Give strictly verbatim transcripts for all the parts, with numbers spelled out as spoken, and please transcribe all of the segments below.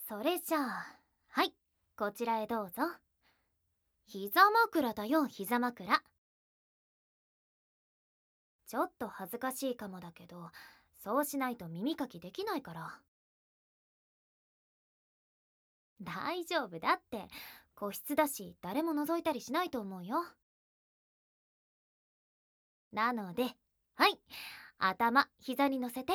それじゃあ、はい、こちらへどうぞ。膝枕だよ、膝枕。ちょっと恥ずかしいかもだけど、そうしないと耳かきできないから。大丈夫だって、個室だし誰も覗いたりしないと思うよ。なので、はい、頭膝に乗せて。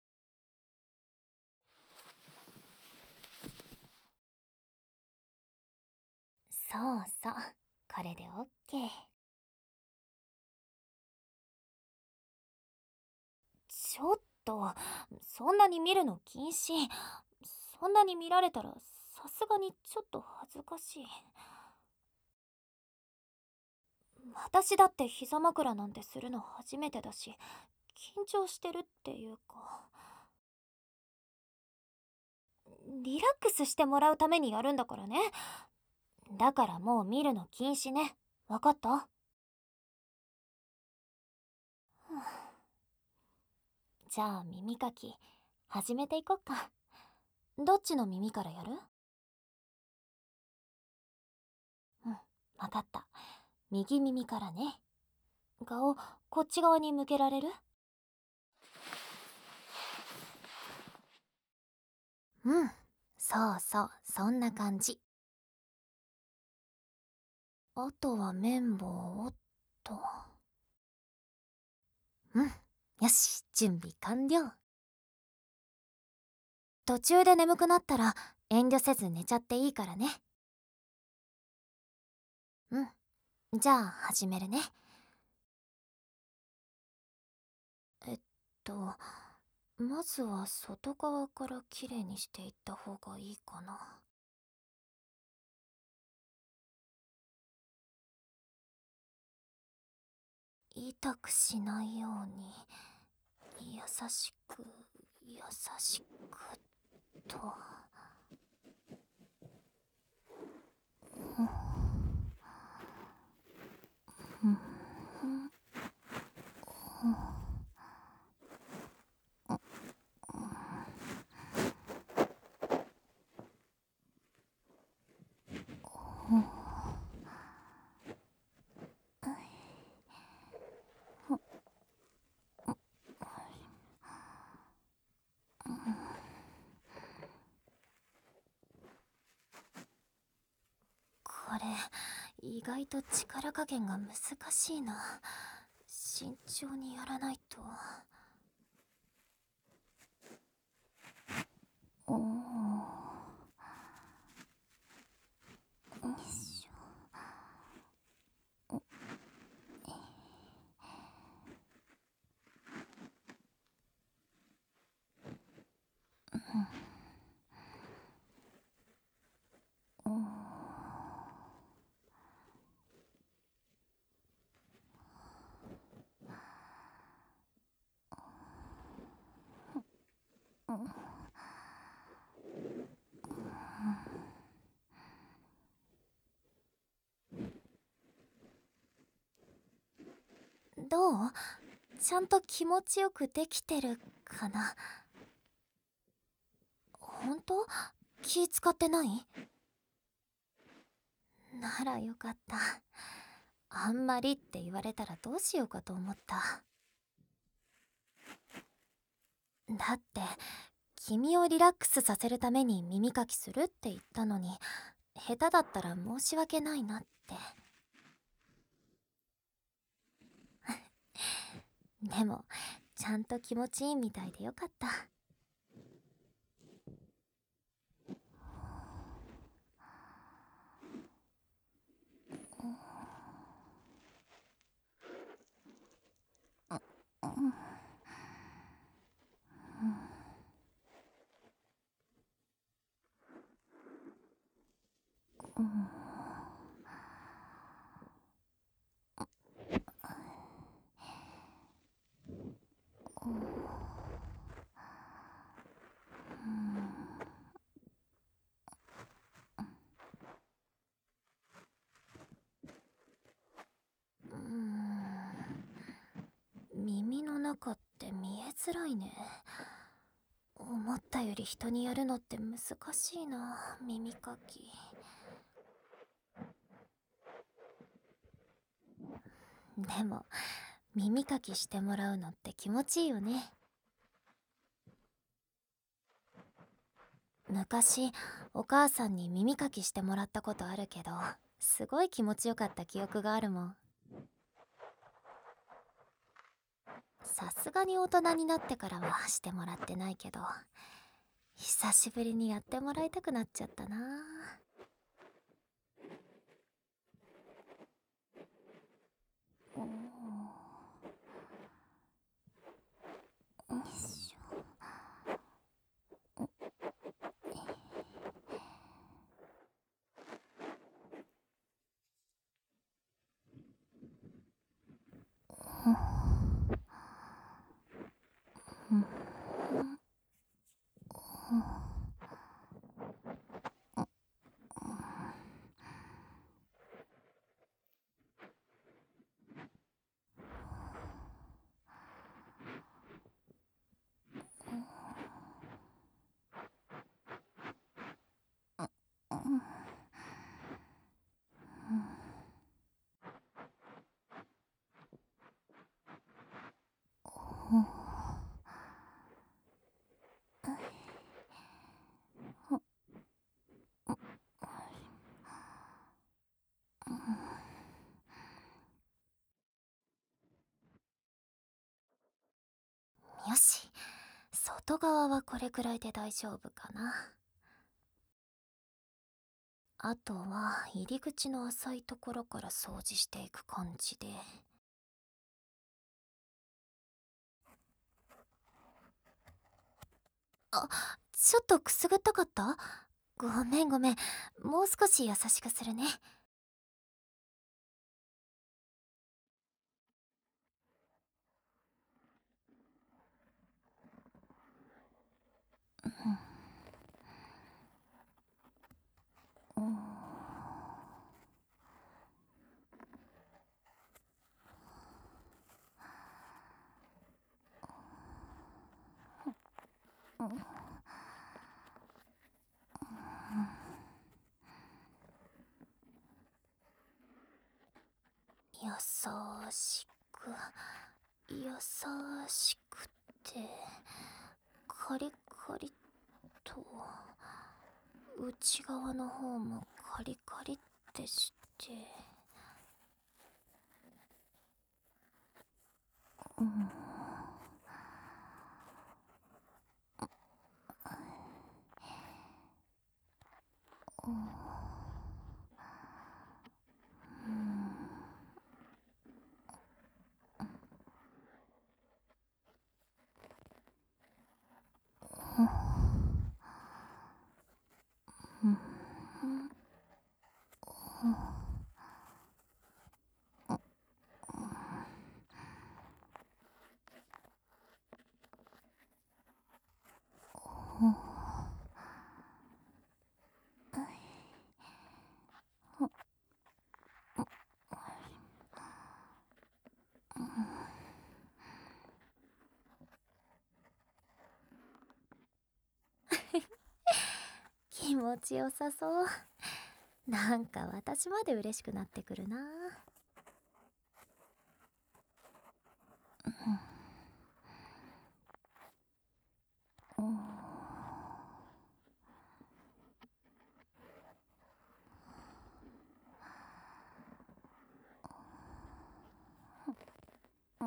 そうそう、これでオッケー。ちょっと、そんなに見るの禁止。そんなに見られたらさすがにちょっと恥ずかしい。私だって膝枕なんてするの初めてだし、緊張してるっていうか、リラックスしてもらうためにやるんだからね。だからもう見るの禁止ね。わかった？じゃあ耳かき始めていこっか。どっちの耳からやる？うん、わかった。右耳からね。顔こっち側に向けられる？うん、そうそう、そんな感じ。あとは綿棒をっと。うん、よし、準備完了。途中で眠くなったら遠慮せず寝ちゃっていいからね。うん、じゃあ始めるね。えっとまずは外側からきれいにしていった方がいいかな。痛くしないように優しく優しくと。うん、これ意外と力加減が難しいな。慎重にやらないと。おお、よいしょ。おお、どう？ちゃんと気持ちよくできてるかな？ほんと？気使ってない？ならよかった。あんまりって言われたらどうしようかと思った。だって君をリラックスさせるために耳かきするって言ったのに、下手だったら申し訳ないなって。でもちゃんと気持ちいいみたいでよかった。うーん、耳の中って見えづらいね。思思ったより人にやるのって難しいな、耳かき。でも耳かきしてもらうのって気持ちいいよね。昔お母さんに耳かきしてもらったことあるけど、すごい気持ちよかった記憶があるもん。さすがに大人になってからはしてもらってないけど、久しぶりにやってもらいたくなっちゃったな。うん、よいしょ。うん、よし、外側はこれくらいで大丈夫かな。あとは入り口の浅いところから掃除していく感じで。あ、ちょっとくすぐったかった？ごめんごめん、もう少し優しくするね。うん、うん、優しく優しくて、カリカリと内側の方もカリカリってして。うん、うん、うん、気持ちよさそう。なんか私まで嬉しくなってくるな。うん、うん、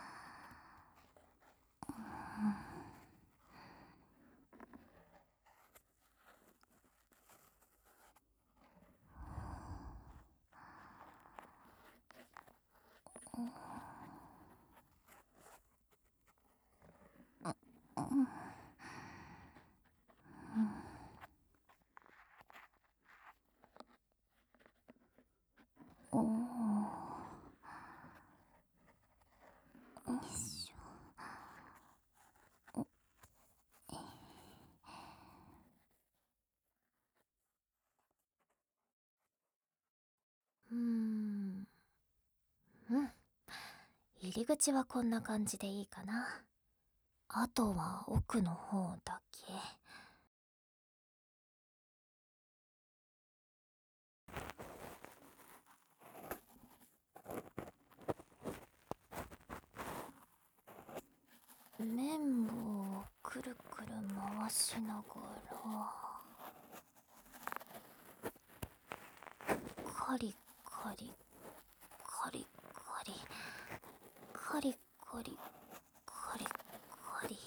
うん、よいしょ。うーん、うん、入り口はこんな感じでいいかな。 あとは奥の方だけ。綿棒をくるくる回しながらカリカリカリカリカリカリカリカリ。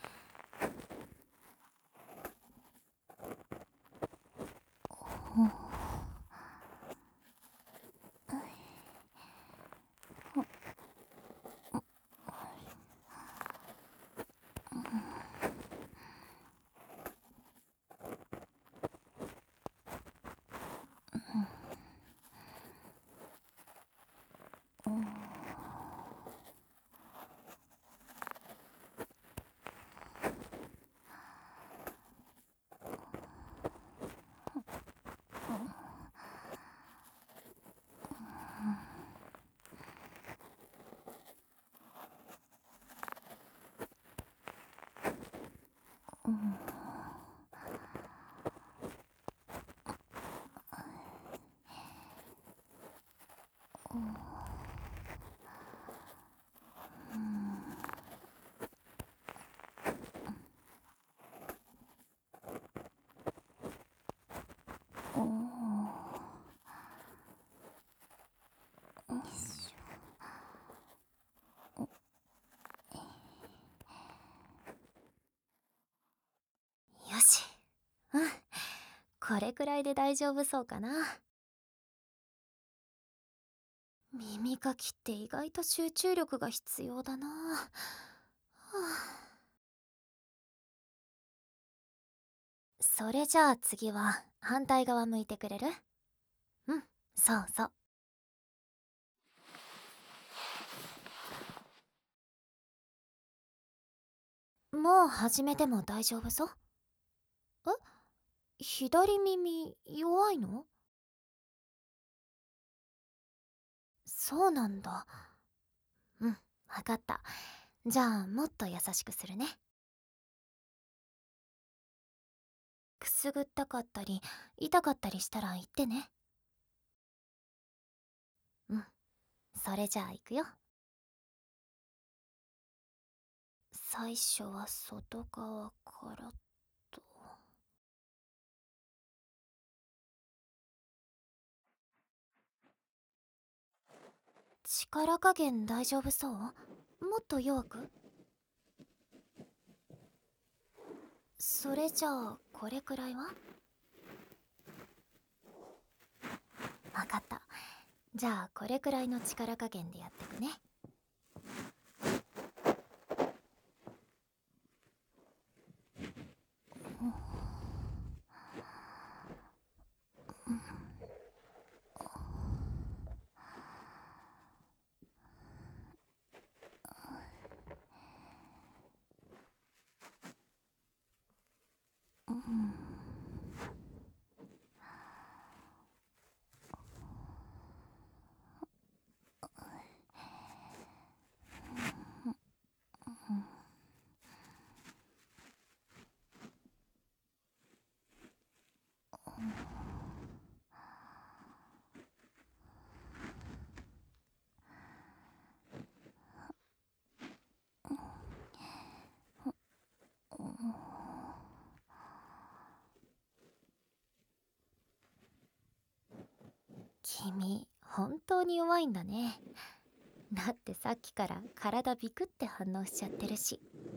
よし、うん、これくらいで大丈夫そうかな。耳かきって意外と集中力が必要だな。はあ、それじゃあ次は反対側向いてくれる？うん、そうそう。もう始めても大丈夫そう？え、左耳弱いの？そうなんだ。うん、わかった。じゃあもっと優しくするね。くすぐったかったり痛かったりしたら言ってね。うん、それじゃあ行くよ。最初は外側からと。力加減大丈夫そう？もっと弱く？それじゃあこれくらいは？わかった。じゃあこれくらいの力加減でやってくね。君本当に弱いんだね。だってさっきから体ビクって反応しちゃってるし。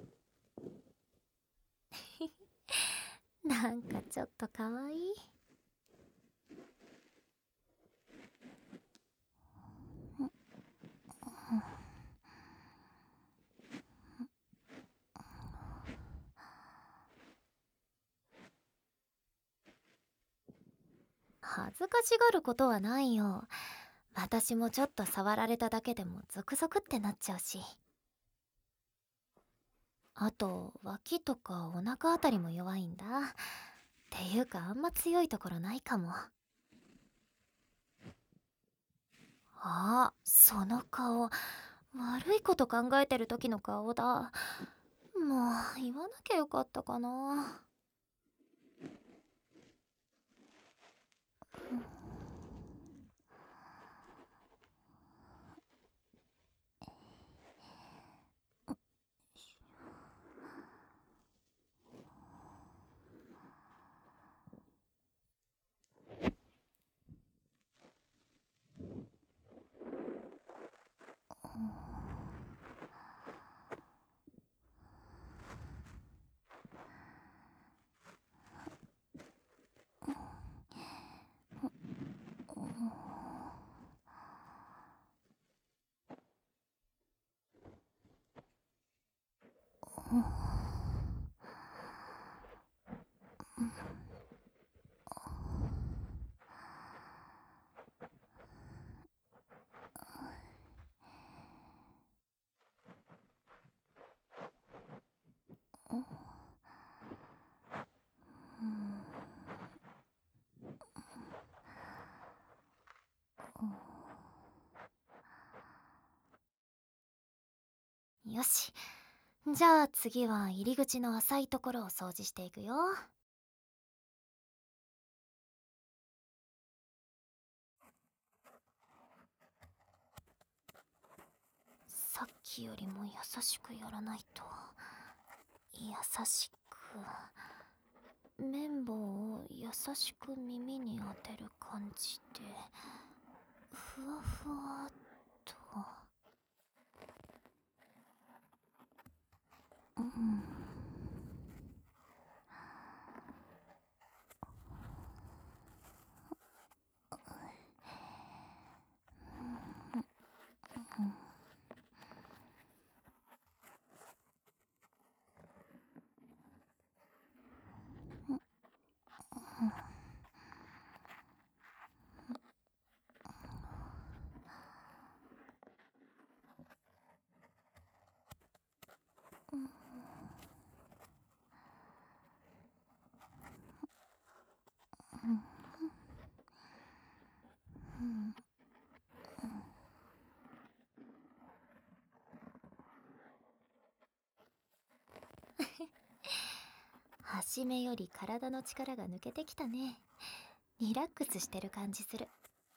なんかちょっとかわいい。恥ずかしがることはないよ。私もちょっと触られただけでもゾクゾクってなっちゃうし。あと脇とかお腹あたりも弱いんだ。っていうかあんま強いところないかも。あ、その顔悪いこと考えてる時の顔だ。 もう言わなきゃよかったかな。よし。じゃあ次は入り口の浅いところを掃除していくよ。さっきよりも優しくやらないと。優しく。綿棒を優しく耳に当てる感じで、ふわふわっと。うん。初めより体の力が抜けてきたね。リラックスしてる感じする。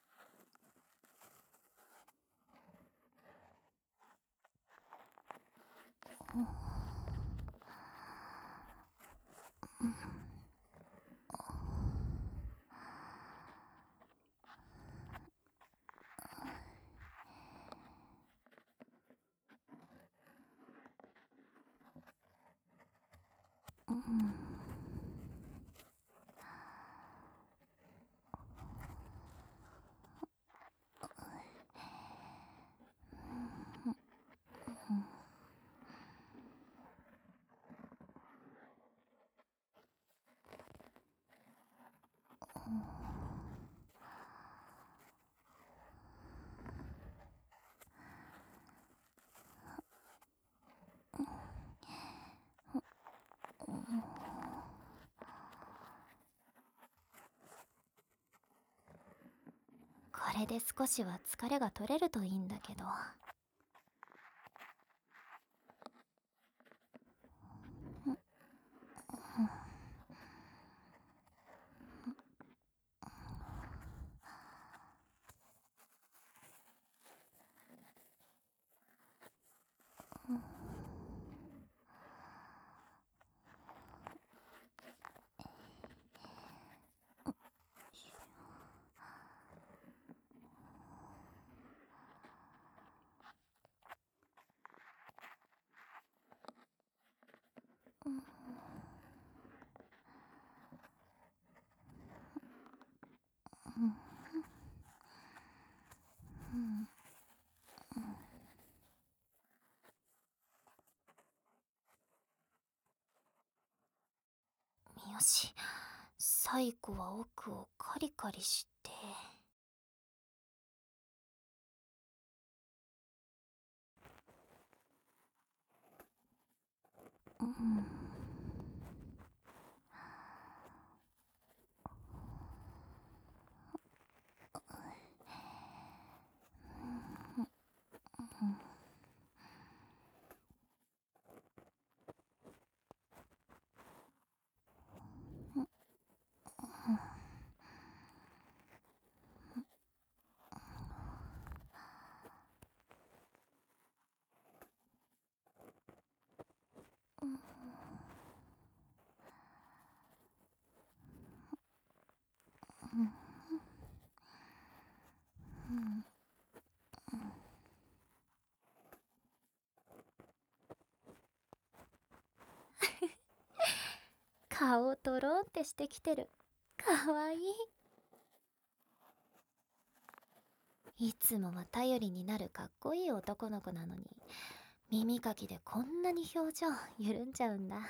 うん。これで少しは疲れが取れるといいんだけど。よし、最後は奥をカリカリして。うん。 顔をトロンってしてきてる。かわいい。いつもは頼りになるかっこいい男の子なのに、耳かきでこんなに表情緩んじゃうんだ。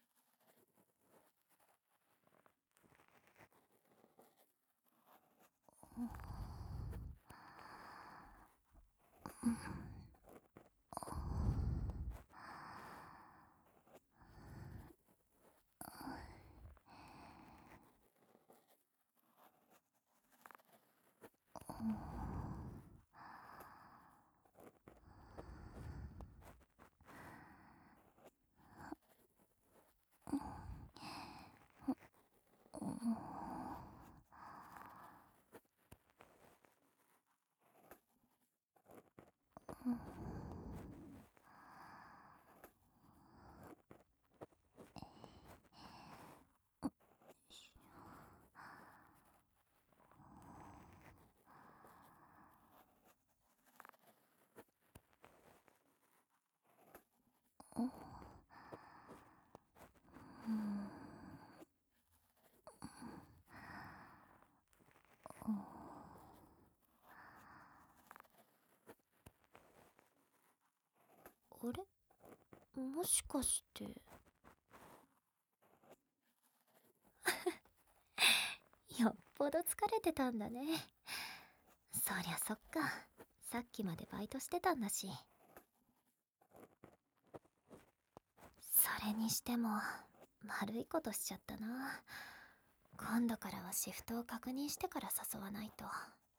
あれ、もしかして。よっぽど疲れてたんだね。そりゃそっか、さっきまでバイトしてたんだし。それにしても悪いことしちゃったな。今度からはシフトを確認してから誘わないと。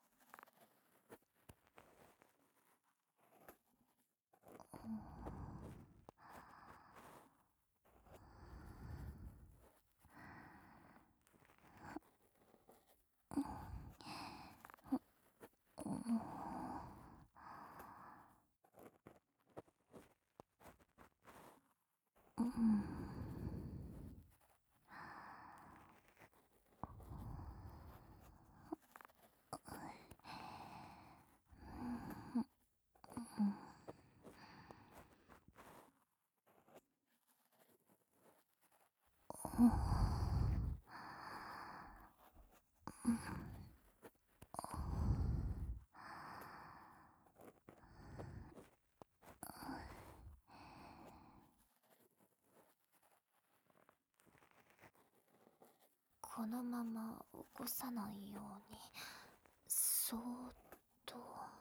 このまま起こさないように、そーっと。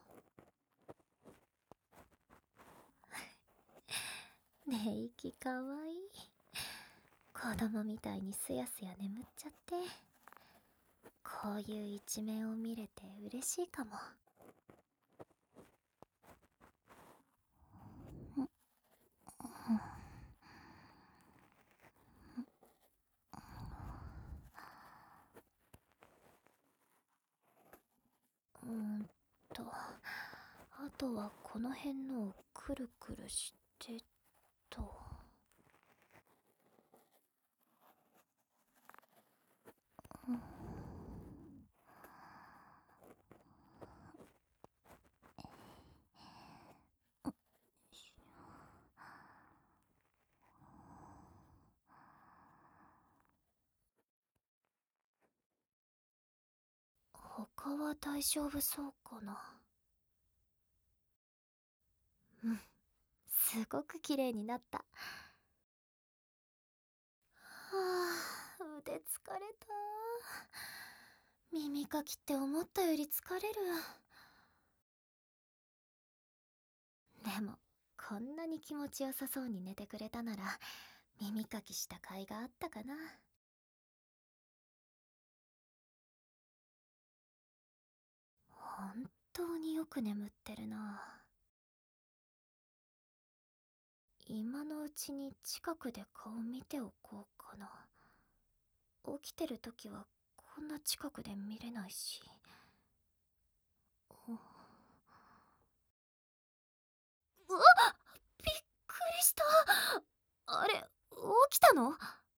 ねえ、息かわいい。子供みたいにすやすや眠っちゃって。こういう一面を見れて嬉しいかも。うーんと、あとはこの辺のをくるくるしてと。他は大丈夫そうかな。うん、すごく綺麗になった。はあ、腕疲れた。耳かきって思ったより疲れる。でもこんなに気持ちよさそうに寝てくれたなら、耳かきした甲斐があったかな。本当によく眠ってるな。今のうちに近くで顔見ておこうかな。起きてる時はこんな近くで見れないし。うわっ、びっくりした。あれ、起きたの？う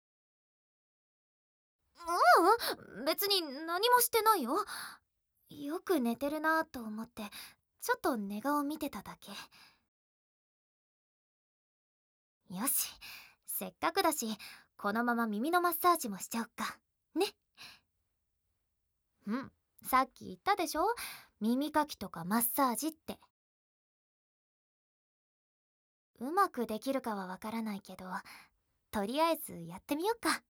うん、別に何もしてないよ。よく寝てるなぁと思って、ちょっと寝顔見てただけ。よし、せっかくだしこのまま耳のマッサージもしちゃおっかね。うん、さっき言ったでしょ、耳かきとかマッサージって。うまくできるかはわからないけど、とりあえずやってみよっか。